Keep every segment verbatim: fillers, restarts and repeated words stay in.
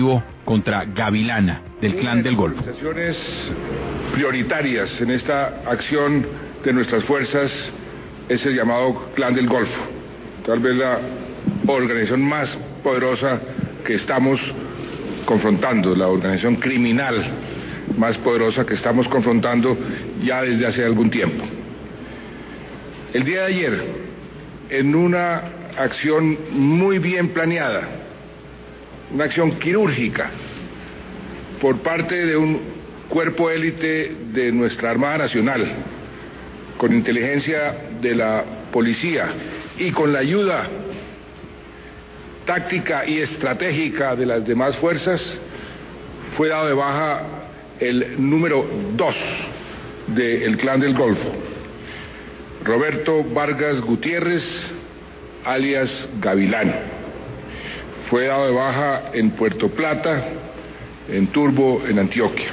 operativo contra Gavilán, del Clan del Golfo. Las organizaciones prioritarias en esta acción de nuestras fuerzas es el llamado Clan del Golfo, tal vez la organización más poderosa que estamos confrontando, la organización criminal más poderosa que estamos confrontando ya desde hace algún tiempo. El día de ayer, en una acción muy bien planeada, una acción quirúrgica por parte de un cuerpo élite de nuestra Armada Nacional, con inteligencia de la policía y con la ayuda táctica y estratégica de las demás fuerzas, fue dado de baja el número dos del Clan del Golfo, Roberto Vargas Gutiérrez, alias Gavilán. Fue dado de baja en Puerto Plata, en Turbo, en Antioquia.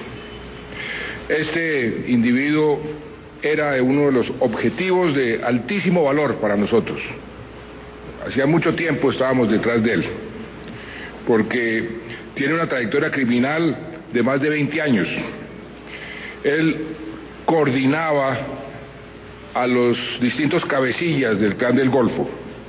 Este individuo era uno de los objetivos de altísimo valor para nosotros. Hacía mucho tiempo estábamos detrás de él, porque tiene una trayectoria criminal de más de veinte años. Él coordinaba a los distintos cabecillas del Clan del Golfo.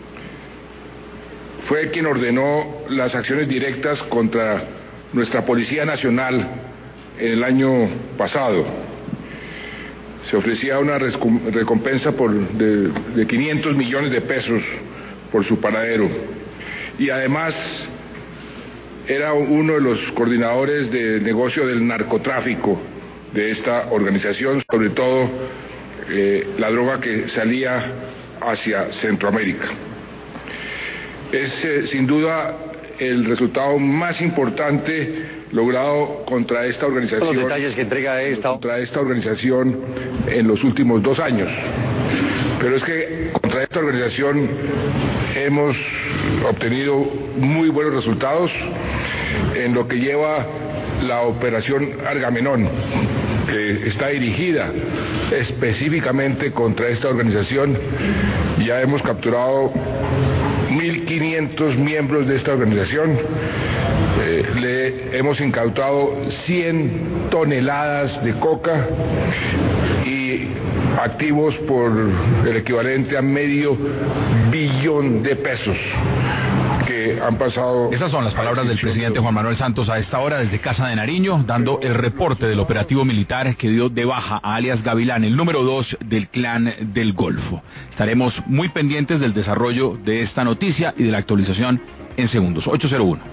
Fue quien ordenó las acciones directas contra nuestra Policía Nacional en el año pasado. Se ofrecía una recompensa por de, de quinientos millones de pesos por su paradero. Y además era uno de los coordinadores del negocio del narcotráfico de esta organización, sobre todo eh, la droga que salía hacia Centroamérica. Es eh, sin duda el resultado más importante logrado contra esta organización, los detalles que entrega esta... contra esta organización en los últimos dos años. Pero es que contra esta organización hemos obtenido muy buenos resultados en lo que lleva la operación Argamenón, que está dirigida específicamente contra esta organización. Ya hemos capturado mil quinientos miembros de esta organización. Eh, le hemos incautado cien toneladas de coca y activos por el equivalente a medio billón de pesos que han pasado. Esas son las palabras del presidente Juan Manuel Santos a esta hora desde Casa de Nariño, dando el reporte del operativo militar que dio de baja a alias Gavilán, el número dos del Clan del Golfo. Estaremos muy pendientes del desarrollo de esta noticia y de la actualización en segundos. ocho cero uno.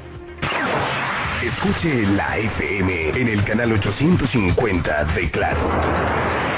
Escuche la F M en el canal ochocientos cincuenta de Claro.